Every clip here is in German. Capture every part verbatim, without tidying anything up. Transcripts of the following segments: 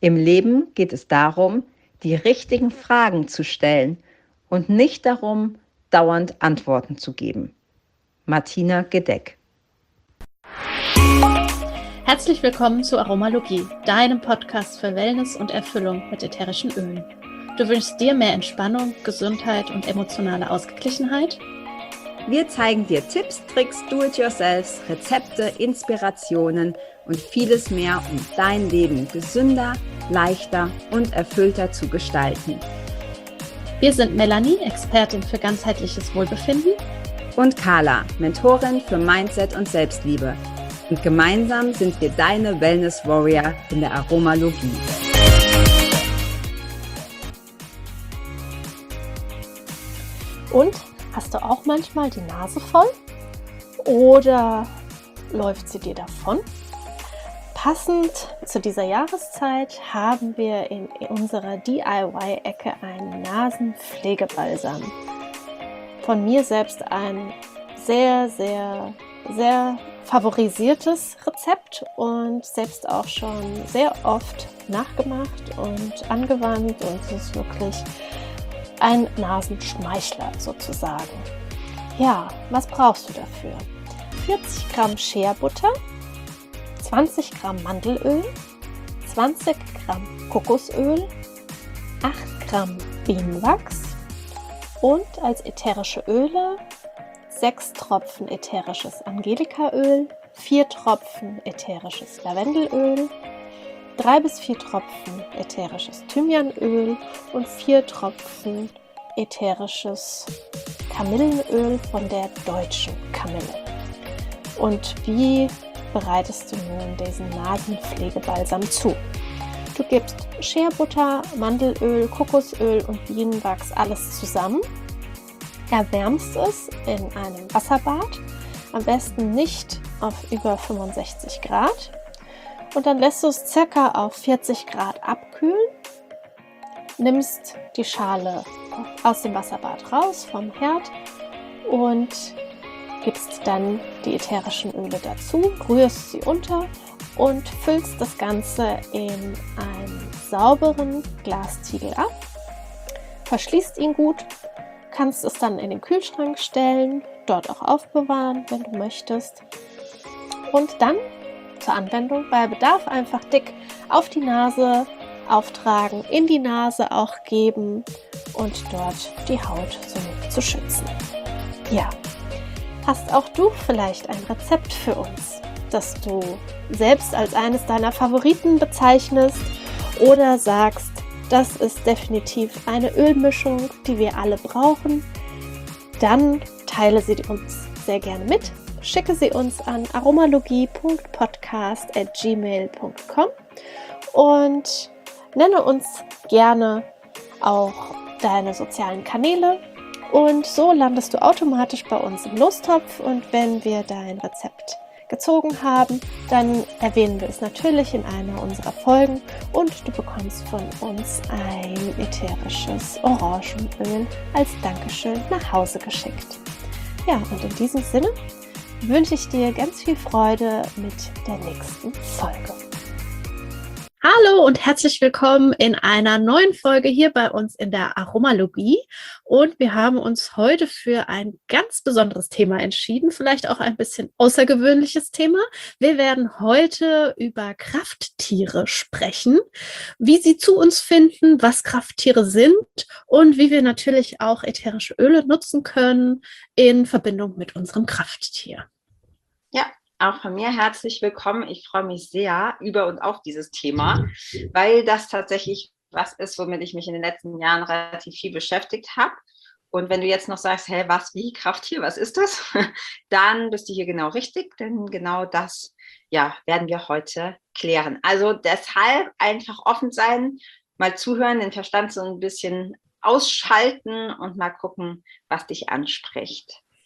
Im Leben geht es darum, die richtigen Fragen zu stellen und nicht darum, dauernd Antworten zu geben. Martina Gedeck. Herzlich willkommen zu Aromalogie, deinem Podcast für Wellness und Erfüllung mit ätherischen Ölen. Du wünschst dir mehr Entspannung, Gesundheit und emotionale Ausgeglichenheit? Wir zeigen dir Tipps, Tricks, Do-it-yourselfs, Rezepte, Inspirationen und vieles mehr, um dein Leben gesünder, leichter und erfüllter zu gestalten. Wir sind Melanie, Expertin für ganzheitliches Wohlbefinden, und Carla, Mentorin für Mindset und Selbstliebe. Und gemeinsam sind wir deine Wellness Warrior in der Aromalogie. Und hast du auch manchmal die Nase voll? Oder läuft sie dir davon? Passend zu dieser Jahreszeit haben wir in unserer D I Y-Ecke einen Nasenpflegebalsam. Von mir selbst ein sehr, sehr, sehr favorisiertes Rezept und selbst auch schon sehr oft nachgemacht und angewandt, und es ist wirklich ein Nasenschmeichler sozusagen. Ja, was brauchst du dafür? vierzig Gramm Shea-Butter, zwanzig Gramm Mandelöl, zwanzig Gramm Kokosöl, acht Gramm Bienenwachs und als ätherische Öle sechs Tropfen ätherisches Angelikaöl, vier Tropfen ätherisches Lavendelöl, drei bis vier Tropfen ätherisches Thymianöl und vier Tropfen ätherisches Kamillenöl von der deutschen Kamille. Und wie bereitest du nun diesen Nasenpflegebalsam zu? Du gibst Shea-Butter, Mandelöl, Kokosöl und Bienenwachs alles zusammen, erwärmst es in einem Wasserbad, am besten nicht auf über fünfundsechzig Grad, und dann lässt du es circa auf vierzig Grad abkühlen, nimmst die Schale aus dem Wasserbad raus vom Herd und gibst dann die ätherischen Öle dazu, rührst sie unter und füllst das Ganze in einen sauberen Glastiegel ab, verschließt ihn gut, kannst es dann in den Kühlschrank stellen, dort auch aufbewahren, wenn du möchtest, und dann zur Anwendung bei Bedarf einfach dick auf die Nase auftragen, in die Nase auch geben und dort die Haut somit zu schützen. Ja, hast auch du vielleicht ein Rezept für uns, das du selbst als eines deiner Favoriten bezeichnest oder sagst, das ist definitiv eine Ölmischung, die wir alle brauchen? Dann teile sie uns sehr gerne mit. Schicke sie uns an aromalogie punkt podcast at gmail punkt com und nenne uns gerne auch deine sozialen Kanäle, und so landest du automatisch bei uns im Lostopf, und wenn wir dein Rezept gezogen haben, dann erwähnen wir es natürlich in einer unserer Folgen und du bekommst von uns ein ätherisches Orangenöl als Dankeschön nach Hause geschickt. Ja, und in diesem Sinne wünsche ich dir ganz viel Freude mit der nächsten Folge. Hallo und herzlich willkommen in einer neuen Folge hier bei uns in der Aromalogie. Und wir haben uns heute für ein ganz besonderes Thema entschieden, vielleicht auch ein bisschen außergewöhnliches Thema. Wir werden heute über Krafttiere sprechen, wie sie zu uns finden, was Krafttiere sind und wie wir natürlich auch ätherische Öle nutzen können in Verbindung mit unserem Krafttier. Ja, auch von mir herzlich willkommen. Ich freue mich sehr über und auf dieses Thema, weil das tatsächlich was ist, womit ich mich in den letzten Jahren relativ viel beschäftigt habe. Und wenn du jetzt noch sagst, hey, was, wie, Krafttier, was ist das? Dann bist du hier genau richtig, denn genau das, ja, werden wir heute klären. Also deshalb einfach offen sein, mal zuhören, den Verstand so ein bisschen ausschalten und mal gucken, was dich anspricht.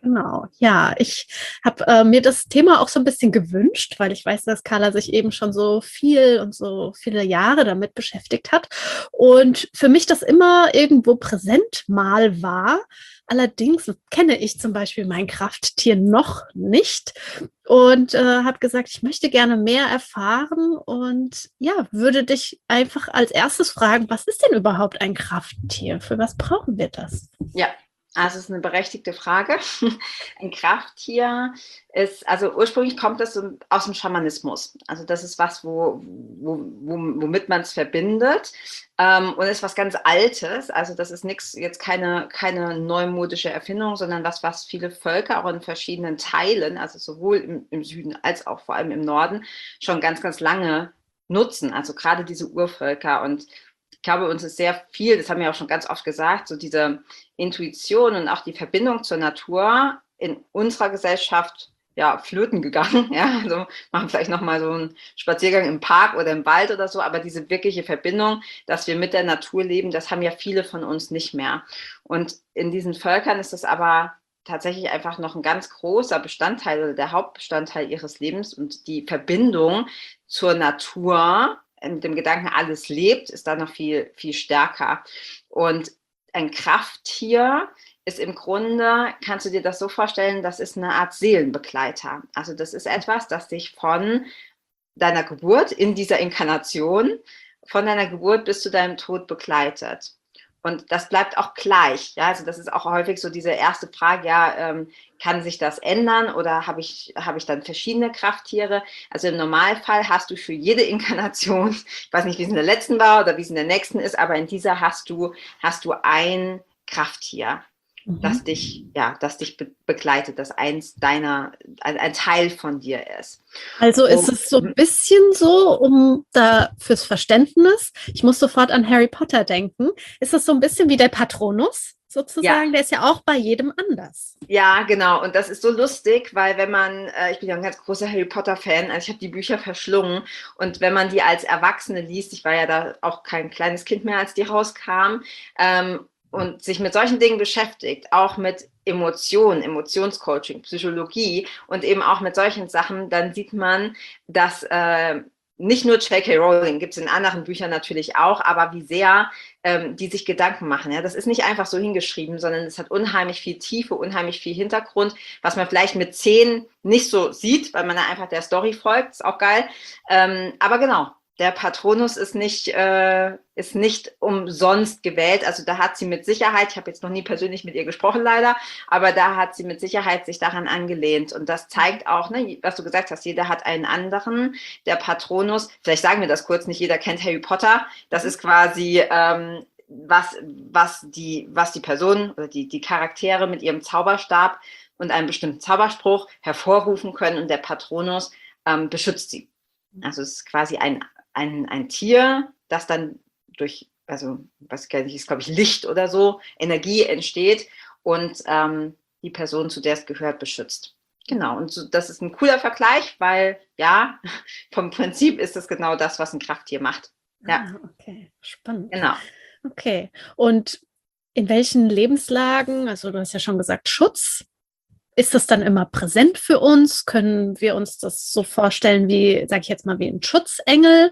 Genau, ja, ich habe äh, mir das Thema auch so ein bisschen gewünscht, weil ich weiß, dass Carla sich eben schon so viel und so viele Jahre damit beschäftigt hat und für mich das immer irgendwo präsent mal war. Allerdings kenne ich zum Beispiel mein Krafttier noch nicht und äh, habe gesagt, ich möchte gerne mehr erfahren und ja, würde dich einfach als erstes fragen, was ist denn überhaupt ein Krafttier? Für was brauchen wir das? Ja, also es ist eine berechtigte Frage. Ein Krafttier ist, also ursprünglich kommt das so aus dem Schamanismus. Also das ist was, wo, wo, wo, womit man es verbindet ähm, und ist was ganz Altes. Also das ist nichts, jetzt keine, keine neumodische Erfindung, sondern was, was viele Völker auch in verschiedenen Teilen, also sowohl im, im Süden als auch vor allem im Norden, schon ganz, ganz lange nutzen. Also gerade diese Urvölker. Und ich glaube, uns ist sehr viel, das haben wir auch schon ganz oft gesagt, so diese Intuition und auch die Verbindung zur Natur in unserer Gesellschaft ja flöten gegangen. Ja, also machen vielleicht nochmal so einen Spaziergang im Park oder im Wald oder so, aber diese wirkliche Verbindung, dass wir mit der Natur leben, das haben ja viele von uns nicht mehr. Und in diesen Völkern ist das aber tatsächlich einfach noch ein ganz großer Bestandteil oder der Hauptbestandteil ihres Lebens und die Verbindung zur Natur mit dem Gedanken, alles lebt, ist da noch viel, viel stärker. Und ein Krafttier ist im Grunde, kannst du dir das so vorstellen, das ist eine Art Seelenbegleiter. Also das ist etwas, das dich von deiner Geburt in dieser Inkarnation, von deiner Geburt bis zu deinem Tod begleitet. Und das bleibt auch gleich. Ja? Also das ist auch häufig so diese erste Frage, ja, ähm, kann sich das ändern oder habe ich, habe ich dann verschiedene Krafttiere? Also im Normalfall hast du für jede Inkarnation, ich weiß nicht, wie es in der letzten war oder wie es in der nächsten ist, aber in dieser hast du, hast du ein Krafttier, mhm. das dich, ja, das dich be- begleitet, das eins deiner, ein, ein Teil von dir ist. Also ist es so ein bisschen so, um da fürs Verständnis, ich muss sofort an Harry Potter denken, ist das so ein bisschen wie der Patronus sozusagen, ja. Der ist ja auch bei jedem anders. Ja, genau. Und das ist so lustig, weil wenn man, äh, ich bin ja ein ganz großer Harry Potter-Fan, also ich habe die Bücher verschlungen und wenn man die als Erwachsene liest, ich war ja da auch kein kleines Kind mehr, als die rauskamen, ähm, und sich mit solchen Dingen beschäftigt, auch mit Emotionen, Emotionscoaching, Psychologie und eben auch mit solchen Sachen, dann sieht man, dass äh, nicht nur J K. Rowling, gibt es in anderen Büchern natürlich auch, aber wie sehr ähm, die sich Gedanken machen. Ja? Das ist nicht einfach so hingeschrieben, sondern es hat unheimlich viel Tiefe, unheimlich viel Hintergrund, was man vielleicht mit zehn nicht so sieht, weil man da einfach der Story folgt, ist auch geil. Ähm, aber genau, der Patronus ist nicht, äh, ist nicht umsonst gewählt. Also da hat sie mit Sicherheit, ich habe jetzt noch nie persönlich mit ihr gesprochen leider, aber da hat sie mit Sicherheit sich daran angelehnt. Und das zeigt auch, ne, was du gesagt hast, jeder hat einen anderen. Der Patronus, vielleicht sagen wir das kurz, nicht jeder kennt Harry Potter. Das ist quasi ähm, was, was, die, was die Person oder die, die Charaktere mit ihrem Zauberstab und einem bestimmten Zauberspruch hervorrufen können. Und der Patronus ähm, beschützt sie. Also es ist quasi ein Ein, ein Tier, das dann durch, also was ist, glaube ich, Licht oder so, Energie entsteht und ähm, die Person, zu der es gehört, beschützt. Genau, und so, das ist ein cooler Vergleich, weil ja, vom Prinzip ist es genau das, was ein Krafttier macht. Ja. Ah, okay, spannend. Genau. Okay, und in welchen Lebenslagen, also du hast ja schon gesagt, Schutz, ist das dann immer präsent für uns? Können wir uns das so vorstellen wie, sage ich jetzt mal, wie ein Schutzengel?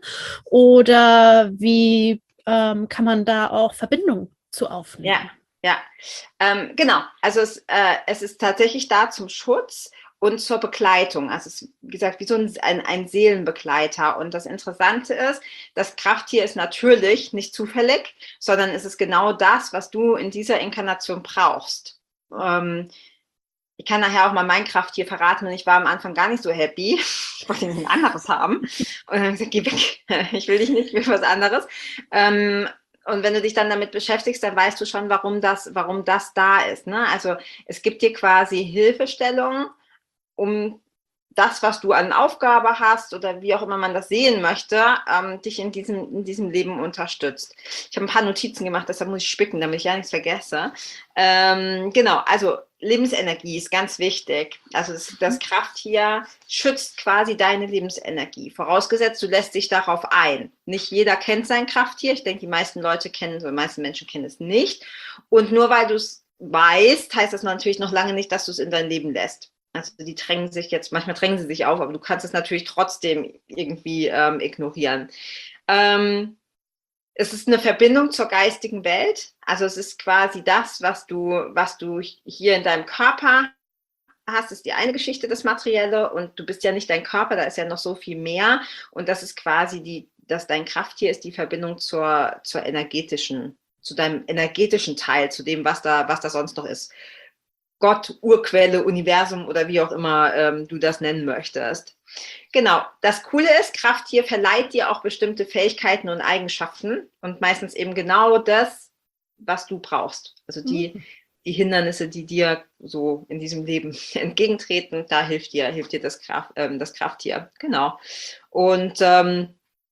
Oder wie ähm, kann man da auch Verbindung zu aufnehmen? Ja, ja. Ähm, genau. Also es, äh, es ist tatsächlich da zum Schutz und zur Begleitung. Also es ist, wie gesagt, wie so ein, ein, ein Seelenbegleiter. Und das Interessante ist, das Krafttier ist natürlich nicht zufällig, sondern es ist genau das, was du in dieser Inkarnation brauchst. Ähm, Ich kann nachher auch mal mein Krafttier verraten und ich war am Anfang gar nicht so happy. Ich wollte ein anderes haben. Und dann habe ich gesagt, geh weg. Ich will dich nicht, ich will was anderes. Ähm, und wenn du dich dann damit beschäftigst, dann weißt du schon, warum das, warum das da ist. Ne? Also es gibt dir quasi Hilfestellung, um das, was du an Aufgabe hast oder wie auch immer man das sehen möchte, ähm, dich in diesem, in diesem Leben unterstützt. Ich habe ein paar Notizen gemacht, deshalb muss ich spicken, damit ich ja nichts vergesse. Ähm, genau, also Lebensenergie ist ganz wichtig. Also das, das Krafttier schützt quasi deine Lebensenergie. Vorausgesetzt, du lässt dich darauf ein. Nicht jeder kennt sein Krafttier. Ich denke, die meisten Leute kennen, so die meisten Menschen kennen es nicht. Und nur weil du es weißt, heißt das natürlich noch lange nicht, dass du es in dein Leben lässt. Also die drängen sich jetzt, manchmal drängen sie sich auf, aber du kannst es natürlich trotzdem irgendwie ähm, ignorieren. Ähm, es ist eine Verbindung zur geistigen Welt. Also es ist quasi das, was du, was du hier in deinem Körper hast, ist die eine Geschichte, das Materielle, und du bist ja nicht dein Körper, da ist ja noch so viel mehr. Und das ist quasi die, dass dein Krafttier ist die Verbindung zur, zur energetischen, zu deinem energetischen Teil, zu dem, was da, was da sonst noch ist. Gott, Urquelle, Universum oder wie auch immer ähm, du das nennen möchtest. Genau, das Coole ist, Krafttier verleiht dir auch bestimmte Fähigkeiten und Eigenschaften und meistens eben genau das, was du brauchst. Also die, mhm. die Hindernisse, die dir so in diesem Leben entgegentreten, da hilft dir, hilft dir das, Kraft, ähm, das Krafttier. Genau. Und ähm,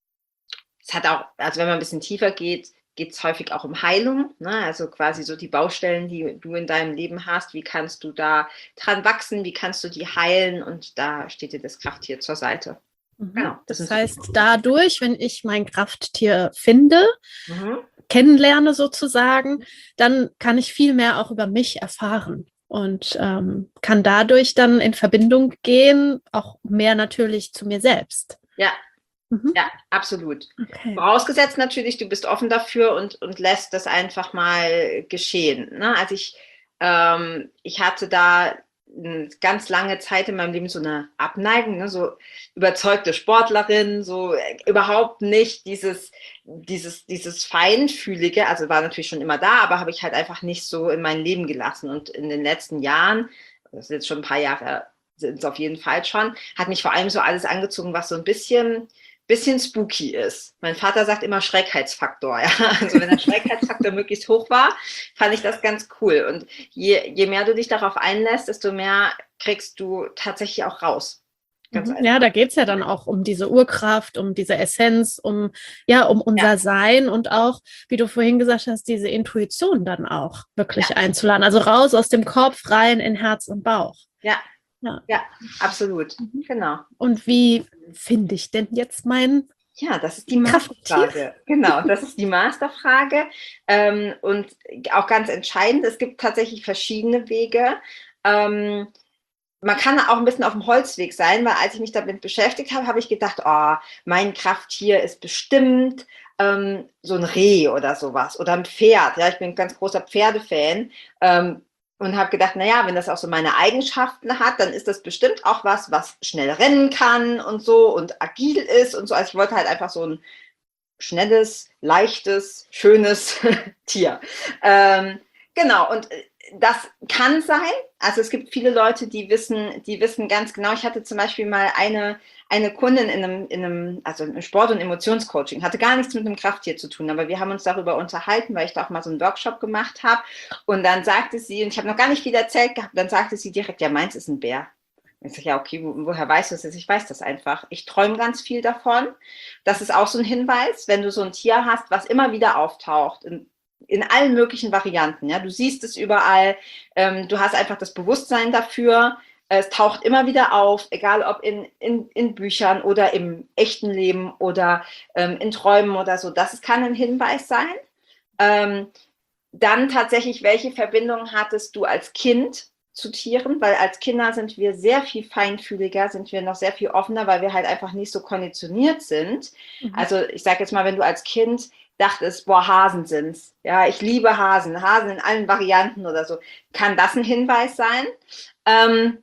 es hat auch, also wenn man ein bisschen tiefer geht, geht es häufig auch um Heilung, ne? Also quasi so die Baustellen, die du in deinem Leben hast, wie kannst du da dran wachsen, wie kannst du die heilen, und da steht dir das Krafttier zur Seite. Mhm. Genau. Das, das heißt, dadurch, wenn ich mein Krafttier finde, mhm. kennenlerne sozusagen, dann kann ich viel mehr auch über mich erfahren und ähm, kann dadurch dann in Verbindung gehen, auch mehr natürlich zu mir selbst. Ja. Mhm. Ja, absolut. Okay. Vorausgesetzt natürlich, du bist offen dafür und, und lässt das einfach mal geschehen. Ne? Also ich, ähm, ich hatte da eine ganz lange Zeit in meinem Leben so eine Abneigung, ne? So überzeugte Sportlerin, so überhaupt nicht dieses, dieses, dieses Feinfühlige, also war natürlich schon immer da, aber habe ich halt einfach nicht so in mein Leben gelassen. Und in den letzten Jahren, das ist jetzt schon ein paar Jahre, sind es auf jeden Fall schon, hat mich vor allem so alles angezogen, was so ein bisschen bisschen spooky ist. Mein Vater sagt immer Schreckheitsfaktor. Ja? Also wenn der Schreckheitsfaktor möglichst hoch war, fand ich das ganz cool. Und je, je mehr du dich darauf einlässt, desto mehr kriegst du tatsächlich auch raus. Ganz mhm. Ja, da geht es ja dann auch um diese Urkraft, um diese Essenz, um, ja, um unser ja. Sein und auch, wie du vorhin gesagt hast, diese Intuition dann auch wirklich ja. einzuladen. Also raus aus dem Kopf, rein in Herz und Bauch. Ja. Ja. ja, absolut. Mhm. Genau. Und wie finde ich denn jetzt meinen Ja, das ist die Masterfrage. Genau, das ist die Masterfrage. Ähm, und auch ganz entscheidend, es gibt tatsächlich verschiedene Wege. Ähm, man kann auch ein bisschen auf dem Holzweg sein, weil als ich mich damit beschäftigt habe, habe ich gedacht, oh, mein Krafttier ist bestimmt ähm, so ein Reh oder sowas oder ein Pferd. Ja, ich bin ein ganz großer Pferdefan. Ähm, Und habe gedacht, naja, wenn das auch so meine Eigenschaften hat, dann ist das bestimmt auch was, was schnell rennen kann und so und agil ist und so. Also ich wollte halt einfach so ein schnelles, leichtes, schönes Tier. Ähm, genau, und das kann sein. Also es gibt viele Leute, die wissen, die wissen ganz genau. Ich hatte zum Beispiel mal eine, eine Kundin in einem, in einem, also im Sport- und Emotionscoaching, hatte gar nichts mit einem Krafttier zu tun, aber wir haben uns darüber unterhalten, weil ich da auch mal so einen Workshop gemacht habe. Und dann sagte sie, und ich habe noch gar nicht viel erzählt gehabt, dann sagte sie direkt, ja, meins ist ein Bär. Ich sage, ja, okay, wo, woher weißt du das? Ich weiß das einfach. Ich träume ganz viel davon. Das ist auch so ein Hinweis, wenn du so ein Tier hast, was immer wieder auftaucht, in, in allen möglichen Varianten. Ja? Du siehst es überall, ähm, du hast einfach das Bewusstsein dafür. Es taucht immer wieder auf, egal ob in, in, in Büchern oder im echten Leben oder ähm, in Träumen oder so. Das kann ein Hinweis sein. Ähm, dann tatsächlich, welche Verbindung hattest du als Kind zu Tieren? Weil als Kinder sind wir sehr viel feinfühliger, sind wir noch sehr viel offener, weil wir halt einfach nicht so konditioniert sind. Mhm. Also ich sage jetzt mal, wenn du als Kind dachtest, boah, Hasen sind's. Ja, ich liebe Hasen. Hasen in allen Varianten oder so. Kann das ein Hinweis sein? Ähm,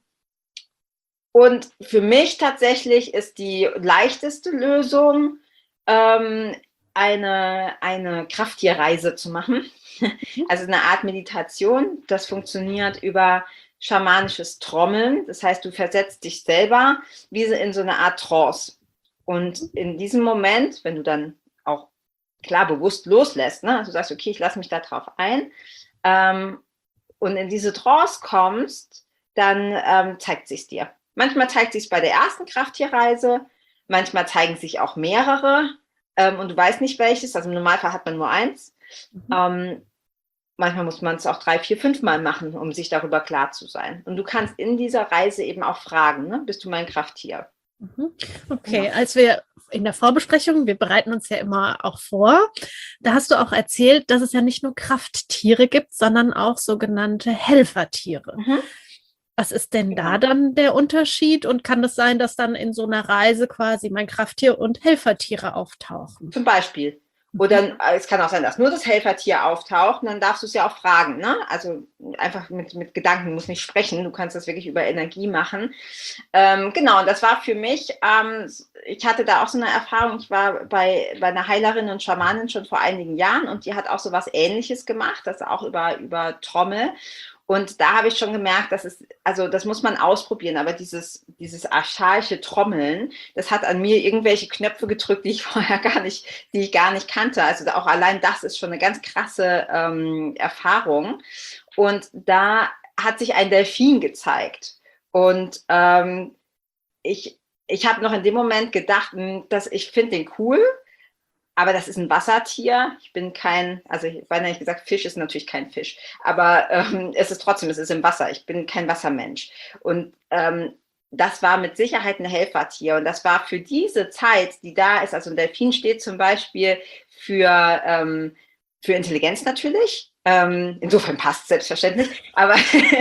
Und für mich tatsächlich ist die leichteste Lösung, ähm, eine, eine Krafttierreise zu machen. Also eine Art Meditation. Das funktioniert über schamanisches Trommeln. Das heißt, du versetzt dich selber wie in so eine Art Trance. Und in diesem Moment, wenn du dann auch klar bewusst loslässt, ne? Du sagst, okay, ich lasse mich da drauf ein, ähm, und in diese Trance kommst, dann ähm, zeigt sich's dir. Manchmal zeigt sich bei der ersten Krafttierreise, manchmal zeigen sich auch mehrere ähm, und du weißt nicht welches, also im Normalfall hat man nur eins. Mhm. Ähm, manchmal muss man es auch drei, vier, fünf Mal machen, um sich darüber klar zu sein. Und du kannst in dieser Reise eben auch fragen, ne? Bist du mein Krafttier? Okay, als wir in der Vorbesprechung, wir bereiten uns ja immer auch vor, da hast du auch erzählt, dass es ja nicht nur Krafttiere gibt, sondern auch sogenannte Helfertiere. Mhm. Was ist denn genau. da dann der Unterschied? Und kann es sein, dass dann in so einer Reise quasi mein Krafttier und Helfertiere auftauchen? Zum Beispiel. Oder es kann auch sein, dass nur das Helfertier auftaucht, und dann darfst du es ja auch fragen, ne? Also einfach mit, mit Gedanken, du musst nicht sprechen, du kannst das wirklich über Energie machen. Ähm, genau, und das war für mich, ähm, ich hatte da auch so eine Erfahrung, ich war bei, bei einer Heilerin und Schamanin schon vor einigen Jahren, und die hat auch so was Ähnliches gemacht, das auch über, über Trommel. Und da habe ich schon gemerkt, dass es, also das muss man ausprobieren, aber dieses, dieses archaische Trommeln, das hat an mir irgendwelche Knöpfe gedrückt, die ich vorher gar nicht, die ich gar nicht kannte. Also auch allein das ist schon eine ganz krasse ähm, Erfahrung. Und da hat sich ein Delfin gezeigt. Und ähm, ich, ich habe noch in dem Moment gedacht, dass ich finde den cool. Aber das ist ein Wassertier. Ich bin kein, also ich habe nicht gesagt, Fisch ist natürlich kein Fisch. Aber ähm, es ist trotzdem, es ist im Wasser. Ich bin kein Wassermensch. Und ähm, das war mit Sicherheit ein Helfertier. Und das war für diese Zeit, die da ist, also ein Delfin steht zum Beispiel für, ähm, für Intelligenz natürlich. Ähm, insofern passt es selbstverständlich, aber,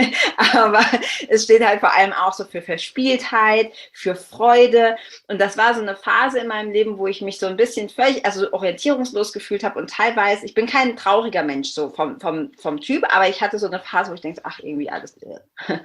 aber es steht halt vor allem auch so für Verspieltheit, für Freude. Und das war so eine Phase in meinem Leben, wo ich mich so ein bisschen völlig, also orientierungslos gefühlt habe, und teilweise, ich bin kein trauriger Mensch so vom, vom, vom Typ, aber ich hatte so eine Phase, wo ich denke, ach, irgendwie alles irre.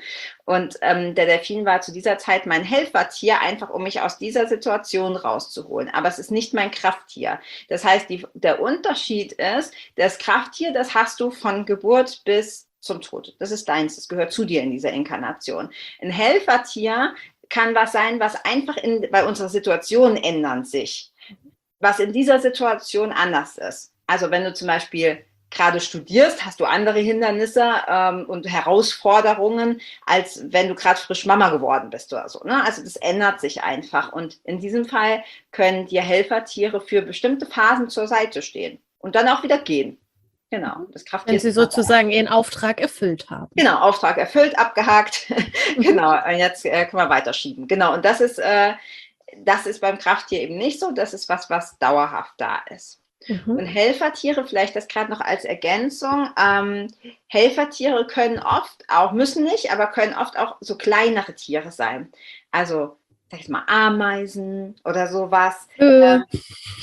Und ähm, der Delfin war zu dieser Zeit mein Helfertier, einfach um mich aus dieser Situation rauszuholen. Aber es ist nicht mein Krafttier. Das heißt, die, der Unterschied ist, das Krafttier, das hast du von Geburt bis zum Tod. Das ist deins, das gehört zu dir in dieser Inkarnation. Ein Helfertier kann was sein, was einfach in, bei unserer Situation ändert sich, was in dieser Situation anders ist. Also wenn du zum Beispiel gerade studierst, hast du andere Hindernisse ähm, und Herausforderungen, als wenn du gerade frisch Mama geworden bist oder so. Ne? Also das ändert sich einfach. Und in diesem Fall können dir Helfertiere für bestimmte Phasen zur Seite stehen und dann auch wieder gehen. Genau, das Krafttier. Wenn sie sozusagen ihren Auftrag erfüllt haben. Genau, Auftrag erfüllt, abgehakt. Genau, und jetzt äh, können wir weiterschieben. Genau, und das ist, äh, das ist beim Krafttier eben nicht so. Das ist was, was dauerhaft da ist. Mhm. Und Helfertiere, vielleicht das gerade noch als Ergänzung, ähm, Helfertiere können oft auch, müssen nicht, aber können oft auch so kleinere Tiere sein. Also, sag ich mal, Ameisen oder sowas. Äh. Ähm,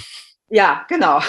ja, genau.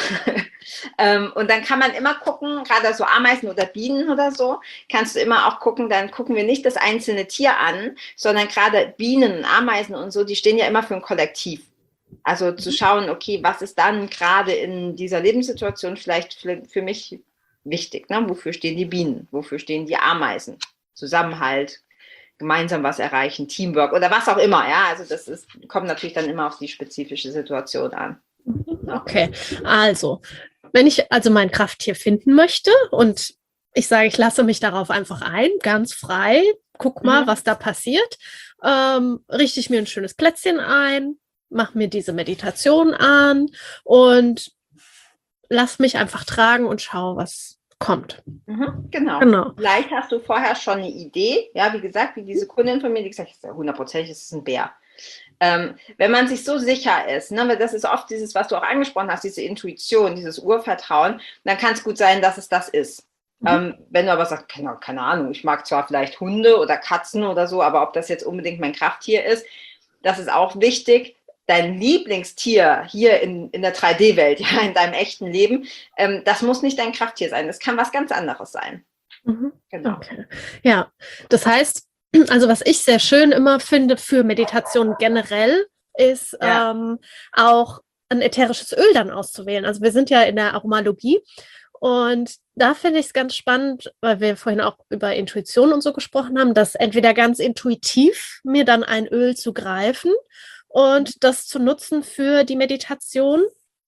ähm, und dann kann man immer gucken, gerade so Ameisen oder Bienen oder so, kannst du immer auch gucken, dann gucken wir nicht das einzelne Tier an, sondern gerade Bienen, Ameisen und so, die stehen ja immer für ein Kollektiv. Also zu schauen, okay, was ist dann gerade in dieser Lebenssituation vielleicht für, für mich wichtig, ne? Wofür stehen die Bienen? Wofür stehen die Ameisen? Zusammenhalt, gemeinsam was erreichen, Teamwork oder was auch immer, ja. Also das ist, kommt natürlich dann immer auf die spezifische Situation an. Okay, also, wenn ich also mein Krafttier finden möchte und ich sage, ich lasse mich darauf einfach ein, ganz frei, guck mal, mhm. was da passiert, ähm, richte ich mir ein schönes Plätzchen ein, mache mir diese Meditation an und lass mich einfach tragen und schau, was kommt. Mhm, genau. genau. Vielleicht hast du vorher schon eine Idee, ja, wie gesagt, wie diese Kundin von mir, die gesagt hat, hundertprozentig ist es ein Bär. Ähm, wenn man sich so sicher ist, ne, weil das ist oft dieses, was du auch angesprochen hast, diese Intuition, dieses Urvertrauen, dann kann es gut sein, dass es das ist. Mhm. Ähm, wenn du aber sagst, keine, keine Ahnung, ich mag zwar vielleicht Hunde oder Katzen oder so, aber ob das jetzt unbedingt mein Krafttier ist, das ist auch wichtig. Dein Lieblingstier hier in, in der drei D Welt, ja, in deinem echten Leben, ähm, das muss nicht dein Krafttier sein. Das kann was ganz anderes sein. Mhm. Genau. Okay. Ja, das heißt, also was ich sehr schön immer finde für Meditation generell, ist ja. ähm, auch ein ätherisches Öl dann auszuwählen. Also wir sind ja in der Aromalogie und da finde ich es ganz spannend, weil wir vorhin auch über Intuition und so gesprochen haben, dass entweder ganz intuitiv mir dann ein Öl zu greifen und das zu nutzen für die Meditation.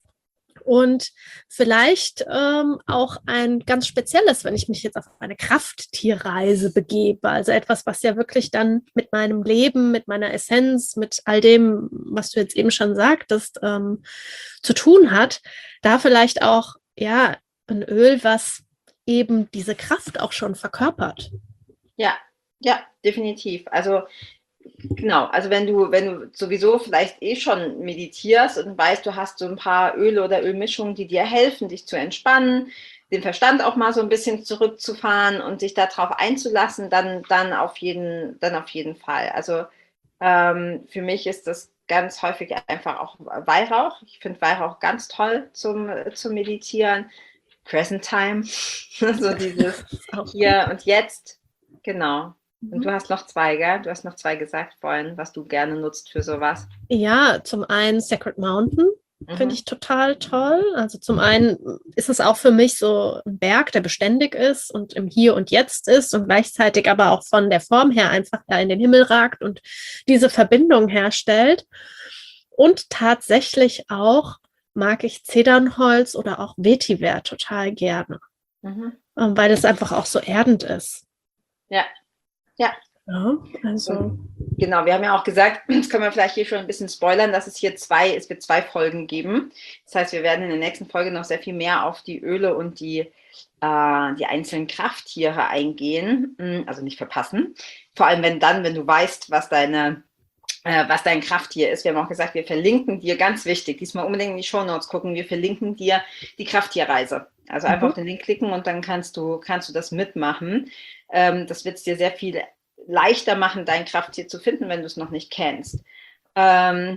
Und vielleicht ähm, auch ein ganz spezielles, wenn ich mich jetzt auf eine Krafttierreise begebe, also etwas, was ja wirklich dann mit meinem Leben, mit meiner Essenz, mit all dem, was du jetzt eben schon sagtest, ähm, zu tun hat, da vielleicht auch ja ein Öl, was eben diese Kraft auch schon verkörpert. Ja, ja, definitiv. Also genau, also wenn du, wenn du sowieso vielleicht eh schon meditierst und weißt, du hast so ein paar Öle oder Ölmischungen, die dir helfen, dich zu entspannen, den Verstand auch mal so ein bisschen zurückzufahren und dich darauf einzulassen, dann, dann, auf jeden, dann auf jeden Fall. Also ähm, für mich ist das ganz häufig einfach auch Weihrauch. Ich finde Weihrauch ganz toll zum, zum Meditieren. Present Time, so dieses hier und jetzt, genau. Und du hast noch zwei, gell? Du hast noch zwei gesagt vorhin, was du gerne nutzt für sowas. Ja, zum einen Sacred Mountain. Mhm. Finde ich total toll. Also zum einen ist es auch für mich so ein Berg, der beständig ist und im Hier und Jetzt ist und gleichzeitig aber auch von der Form her einfach da in den Himmel ragt und diese Verbindung herstellt. Und tatsächlich auch mag ich Zedernholz oder auch Vetiver total gerne, Mhm. weil es einfach auch so erdend ist. Ja, ja. Ja, also. Und genau, wir haben ja auch gesagt, das können wir vielleicht hier schon ein bisschen spoilern, dass es hier zwei, es wird zwei Folgen geben. Das heißt, wir werden in der nächsten Folge noch sehr viel mehr auf die Öle und die, äh, die einzelnen Krafttiere eingehen. Also nicht verpassen. Vor allem, wenn dann, wenn du weißt, was deine äh, was dein Krafttier ist. Wir haben auch gesagt, wir verlinken dir, ganz wichtig, diesmal unbedingt in die Shownotes gucken, wir verlinken dir die Krafttierreise. Also einfach mhm. auf den Link klicken und dann kannst du, kannst du das mitmachen. Ähm, das wird es dir sehr viel leichter machen, dein Krafttier zu finden, wenn du es noch nicht kennst. Ähm,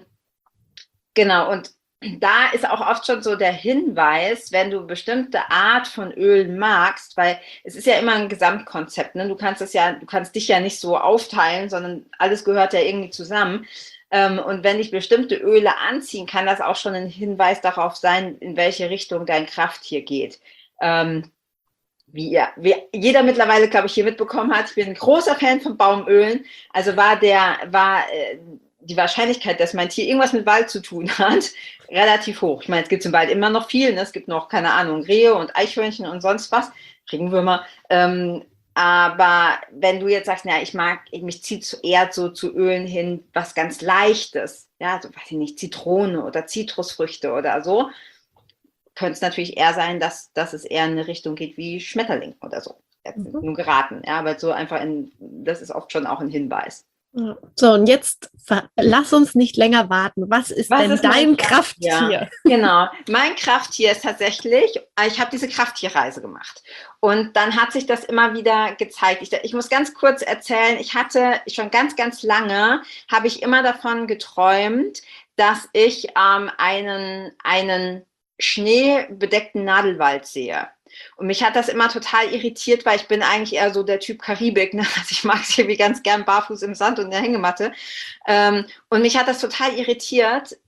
genau, und da ist auch oft schon so der Hinweis, wenn du bestimmte Art von Öl magst, weil es ist ja immer ein Gesamtkonzept, ne? Du kannst es ja, du kannst dich ja nicht so aufteilen, sondern alles gehört ja irgendwie zusammen. Ähm, und wenn dich bestimmte Öle anziehen, kann das auch schon ein Hinweis darauf sein, in welche Richtung dein Krafttier geht. Ähm, wie, ja, wie jeder mittlerweile, glaube ich, hier mitbekommen hat, ich bin ein großer Fan von Baumölen. Also war der, war äh, die Wahrscheinlichkeit, dass mein Tier irgendwas mit Wald zu tun hat, relativ hoch. Ich meine, es gibt im Wald immer noch viel. Ne? Es gibt noch, keine Ahnung, Rehe und Eichhörnchen und sonst was, Regenwürmer. Ähm, aber wenn du jetzt sagst, na, ich mag, ich, mich zieht eher so zu Ölen hin, was ganz Leichtes, ja, so weiß ich nicht, Zitrone oder Zitrusfrüchte oder so, könnte es natürlich eher sein, dass, dass es eher in eine Richtung geht wie Schmetterling oder so. Jetzt mhm. nur geraten, ja, aber so einfach in, das ist oft schon auch ein Hinweis. So, und jetzt lass uns nicht länger warten. Was ist Was denn ist dein Krafttier? Krafttier? Genau, mein Krafttier ist tatsächlich, ich habe diese Krafttierreise gemacht. Und dann hat sich das immer wieder gezeigt. Ich, ich muss ganz kurz erzählen, ich hatte schon ganz, ganz lange, habe ich immer davon geträumt, dass ich ähm, einen, einen schneebedeckten Nadelwald sehe. Und mich hat das immer total irritiert, weil ich bin eigentlich eher so der Typ Karibik. Ne? Also ich mag es irgendwie ganz gern barfuß im Sand und in der Hängematte. Ähm, und mich hat das total irritiert,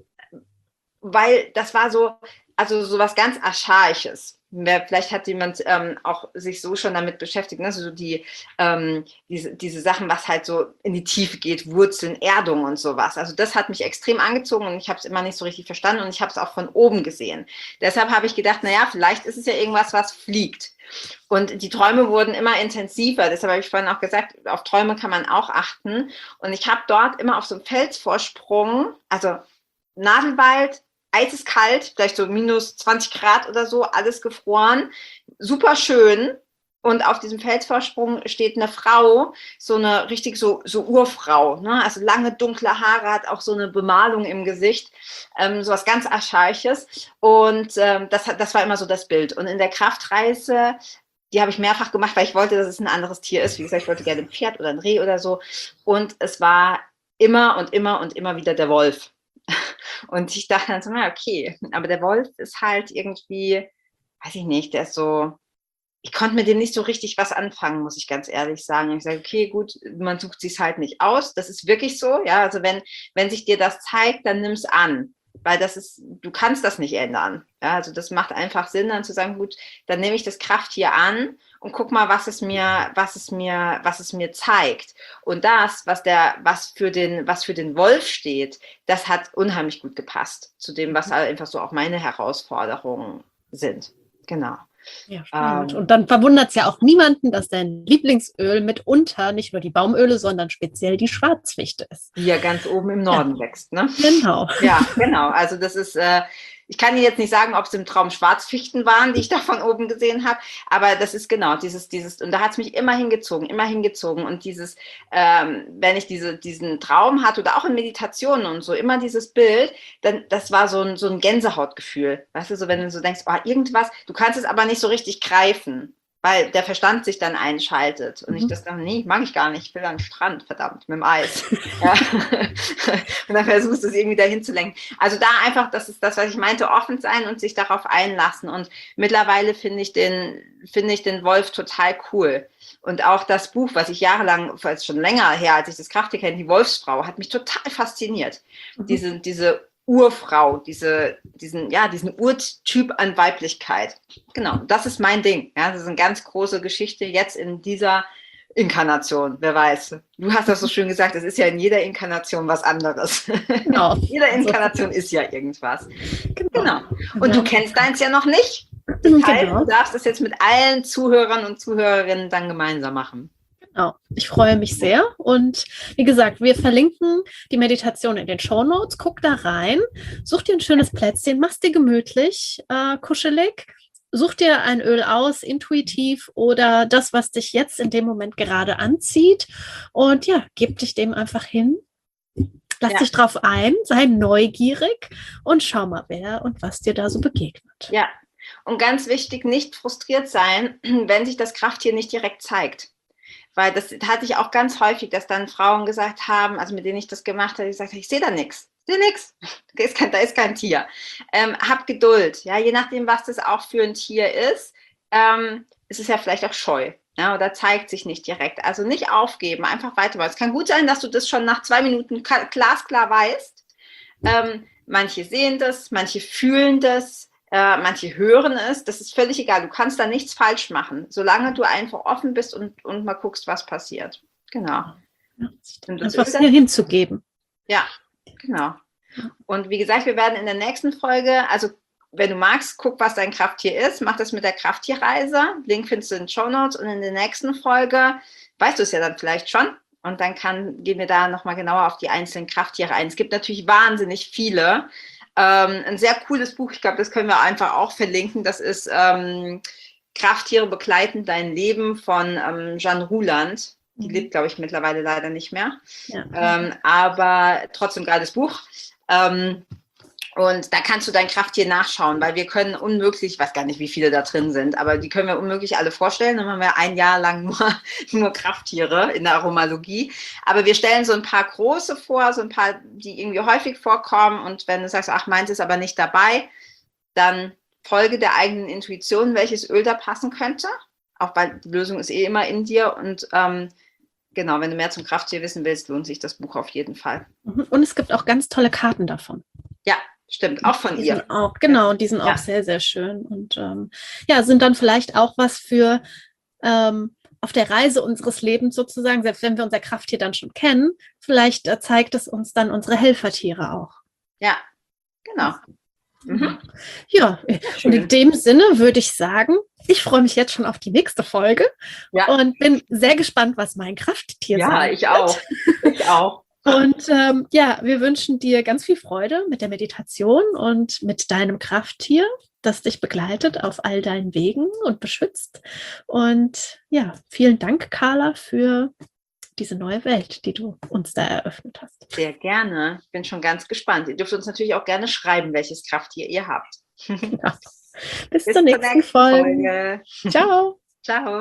weil das war so, also so was ganz Archaisches. Vielleicht hat jemand ähm, auch sich so schon damit beschäftigt, ne? Also die, ähm, diese, diese Sachen, was halt so in die Tiefe geht, Wurzeln, Erdung und sowas. Also das hat mich extrem angezogen und ich habe es immer nicht so richtig verstanden und ich habe es auch von oben gesehen. Deshalb habe ich gedacht, naja, vielleicht ist es ja irgendwas, was fliegt. Und die Träume wurden immer intensiver. Deshalb habe ich vorhin auch gesagt, auf Träume kann man auch achten. Und ich habe dort immer auf so einem Felsvorsprung, also Nadelwald, eiseskalt, vielleicht so minus zwanzig Grad oder so, alles gefroren, super schön. Und auf diesem Felsvorsprung steht eine Frau, so eine richtig so, so Urfrau, ne? Also lange dunkle Haare, hat auch so eine Bemalung im Gesicht, ähm, so was ganz Archaisches. Und ähm, das, das war immer so das Bild. Und in der Kraftreise, die habe ich mehrfach gemacht, weil ich wollte, dass es ein anderes Tier ist. Wie gesagt, ich wollte gerne ein Pferd oder ein Reh oder so. Und es war immer und immer und immer wieder der Wolf. Und ich dachte dann so, na okay, aber der Wolf ist halt irgendwie, weiß ich nicht, der ist so, ich konnte mit dem nicht so richtig was anfangen, muss ich ganz ehrlich sagen. Ich sage, okay, gut, man sucht sich halt nicht aus, das ist wirklich so, ja, also wenn, wenn sich dir das zeigt, dann nimm es an, weil das ist, du kannst das nicht ändern, ja, also das macht einfach Sinn, dann zu sagen, gut, dann nehme ich das Krafttier an und guck mal, was es mir, was es mir, was es mir zeigt. Und das, was der, was für den, was für den Wolf steht, das hat unheimlich gut gepasst zu dem, was einfach so auch meine Herausforderungen sind. Genau. Ja, spannend. Ähm, und dann verwundert es ja auch niemanden, dass dein Lieblingsöl mitunter nicht nur die Baumöle, sondern speziell die Schwarzfichte ist. Die ja ganz oben im Norden ja. wächst, ne? Genau. Ja, genau. Also das ist, äh, Ich kann Ihnen jetzt nicht sagen, ob es im Traum Schwarzfichten waren, die ich da von oben gesehen habe, aber das ist genau dieses, dieses, und da hat es mich immer hingezogen, immer hingezogen. Und dieses, ähm, wenn ich diese, diesen Traum hatte oder auch in Meditationen und so, immer dieses Bild, dann das war so ein, so ein Gänsehautgefühl. Weißt du, so wenn du so denkst, oh, irgendwas, du kannst es aber nicht so richtig greifen, weil der Verstand sich dann einschaltet. Und mhm. ich das dann, nee, mag ich gar nicht, ich will an den Strand, verdammt, mit dem Eis. Ja. Und dann versuchst du es irgendwie dahin zu lenken. Also da einfach, das ist das, was ich meinte, offen sein und sich darauf einlassen. Und mittlerweile finde ich den, finde ich den Wolf total cool. Und auch das Buch, was ich jahrelang, ist schon länger her, als ich das Krafttier kenne, die Wolfsfrau, hat mich total fasziniert. Mhm. Diese, diese Urfrau, diese, diesen, ja, diesen Urtyp an Weiblichkeit. Genau, das ist mein Ding. Ja, das ist eine ganz große Geschichte jetzt in dieser Inkarnation, wer weiß. Du hast das so schön gesagt, es ist ja in jeder Inkarnation was anderes. Genau. In jeder Inkarnation ist ja irgendwas. Genau. genau. Und du kennst deins ja noch nicht. Das heißt, genau. Du darfst es jetzt mit allen Zuhörern und Zuhörerinnen dann gemeinsam machen. Genau. Ich freue mich sehr und wie gesagt, wir verlinken die Meditation in den Shownotes. Guck da rein, such dir ein schönes Plätzchen, mach's dir gemütlich, äh, kuschelig, such dir ein Öl aus, intuitiv oder das, was dich jetzt in dem Moment gerade anzieht und ja, gib dich dem einfach hin. Lass ja. dich drauf ein, sei neugierig und schau mal, wer und was dir da so begegnet. Ja, und ganz wichtig, nicht frustriert sein, wenn sich das Krafttier nicht direkt zeigt. Weil das hatte ich auch ganz häufig, dass dann Frauen gesagt haben, also mit denen ich das gemacht habe, ich gesagt habe, ich sehe da nichts, ich sehe nichts, da ist kein, da ist kein Tier. Ähm, hab Geduld, ja, je nachdem, was das auch für ein Tier ist, ähm, ist es ja vielleicht auch scheu, ja, oder zeigt sich nicht direkt. Also nicht aufgeben, einfach weitermachen. Es kann gut sein, dass du das schon nach zwei Minuten glasklar weißt. Ähm, manche sehen das, manche fühlen das. Äh, manche hören es, das ist völlig egal, du kannst da nichts falsch machen, solange du einfach offen bist und, und mal guckst, was passiert. Genau. Ja, einfach hier hinzugeben. Ja, genau. Und wie gesagt, wir werden in der nächsten Folge, also wenn du magst, guck, was dein Krafttier ist, mach das mit der Krafttierreise, Link findest du in den Shownotes und in der nächsten Folge, weißt du es ja dann vielleicht schon, und dann kann, gehen wir da nochmal genauer auf die einzelnen Krafttiere ein. Es gibt natürlich wahnsinnig viele. Ähm, ein sehr cooles Buch, ich glaube, das können wir einfach auch verlinken. Das ist ähm, Krafttiere begleiten dein Leben von ähm, Jeanne Ruland. Die mhm. lebt, glaube ich, mittlerweile leider nicht mehr. Ja. Ähm, aber trotzdem geiles Buch. Ähm, und da kannst du dein Krafttier nachschauen, weil wir können unmöglich, ich weiß gar nicht, wie viele da drin sind, aber die können wir unmöglich alle vorstellen. Dann haben wir ein Jahr lang nur, nur Krafttiere in der Aromalogie. Aber wir stellen so ein paar große vor, so ein paar, die irgendwie häufig vorkommen. Und wenn du sagst, ach, meins ist aber nicht dabei, dann folge der eigenen Intuition, welches Öl da passen könnte. Auch weil die Lösung ist eh immer in dir. Und ähm, genau, wenn du mehr zum Krafttier wissen willst, lohnt sich das Buch auf jeden Fall. Und es gibt auch ganz tolle Karten davon. Ja. Stimmt, auch von die ihr. Auch, genau, und die sind ja. auch sehr, sehr schön. Und ähm, ja, sind dann vielleicht auch was für ähm, auf der Reise unseres Lebens sozusagen, selbst wenn wir unser Krafttier dann schon kennen, vielleicht äh, zeigt es uns dann unsere Helfertiere auch. Ja, genau. Mhm. Ja, schön. Und in dem Sinne würde ich sagen, ich freue mich jetzt schon auf die nächste Folge ja. und bin sehr gespannt, was mein Krafttier sagt. Ja, ich auch. Ich auch. Und ähm, ja, wir wünschen dir ganz viel Freude mit der Meditation und mit deinem Krafttier, das dich begleitet auf all deinen Wegen und beschützt. Und ja, vielen Dank, Carla, für diese neue Welt, die du uns da eröffnet hast. Sehr gerne. Ich bin schon ganz gespannt. Ihr dürft uns natürlich auch gerne schreiben, welches Krafttier ihr habt. Genau. Bis, Bis zur nächsten, nächsten Folge. Folge. Ciao. Ciao.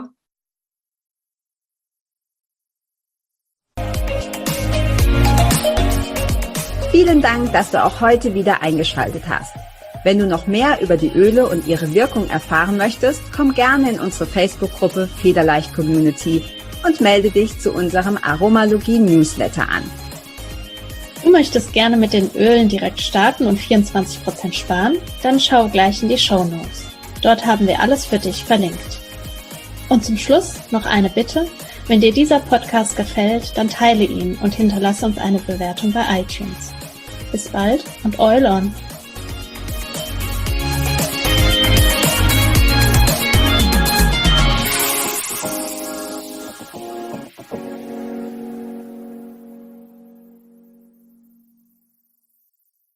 Vielen Dank, dass du auch heute wieder eingeschaltet hast. Wenn du noch mehr über die Öle und ihre Wirkung erfahren möchtest, komm gerne in unsere Facebook-Gruppe Federleicht Community und melde dich zu unserem Aromalogie-Newsletter an. Du möchtest gerne mit den Ölen direkt starten und vierundzwanzig Prozent sparen? Dann schau gleich in die Shownotes. Dort haben wir alles für dich verlinkt. Und zum Schluss noch eine Bitte. Wenn dir dieser Podcast gefällt, dann teile ihn und hinterlasse uns eine Bewertung bei iTunes. Bis bald und Oil on!